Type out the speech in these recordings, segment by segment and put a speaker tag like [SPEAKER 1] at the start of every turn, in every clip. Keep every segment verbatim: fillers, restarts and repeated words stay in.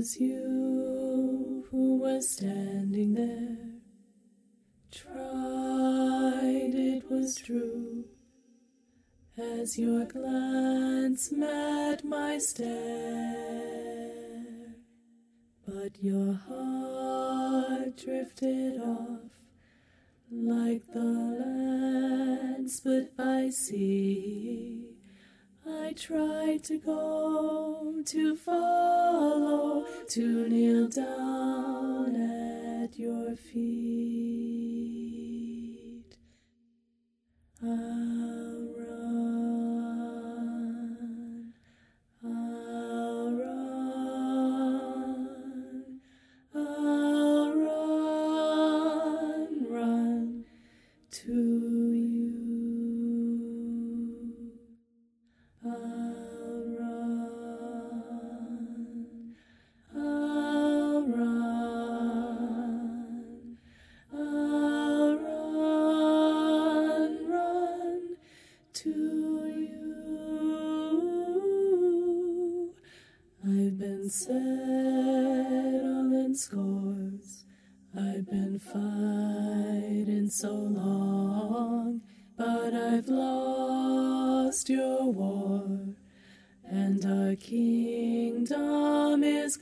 [SPEAKER 1] was you who was standing there. Tried, it was true, as your glance met my stare. But your heart drifted off like the land split by sea. I tried to go, to follow, to kneel down at your feet. I'll run, I'll run, I'll run, run to you. I'll run, I'll run, I'll run, run to you. I've been settling scores, I've been fighting so long, but I've lost your war, and our kingdom is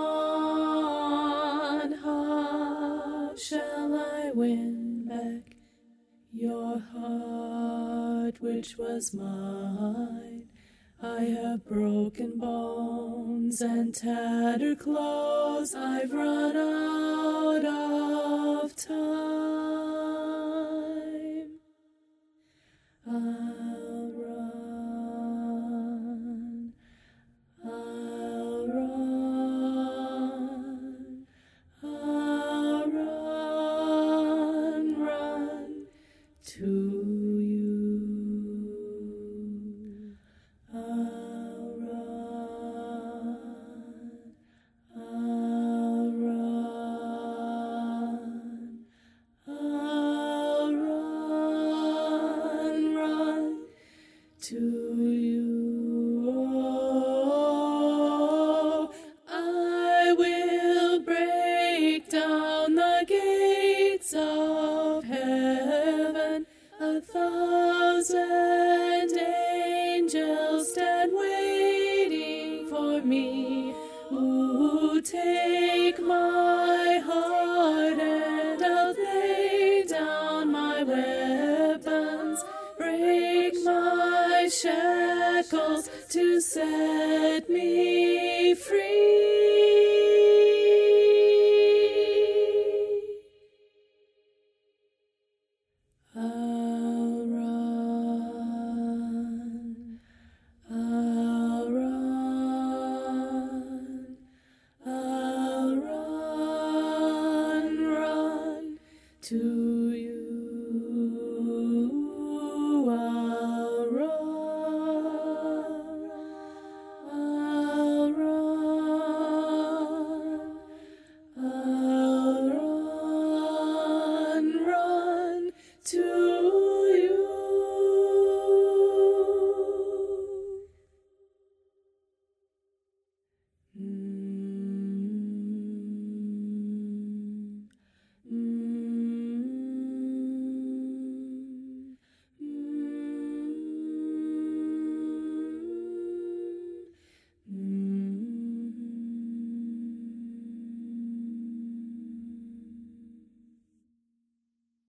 [SPEAKER 1] gone. How shall I win back your heart which was mine? I have broken bones and tattered clothes, I've run out of time. I'll run, I'll run, I'll run, run to you. I'll run, I'll run, I'll run, run to you. Oh, I will break down the gates of heaven. A thousand angels stand waiting for me. Ooh, take my heart and I'll lay down my weapons, break my shackles to set me free. I'll run, I'll run, I'll run, run to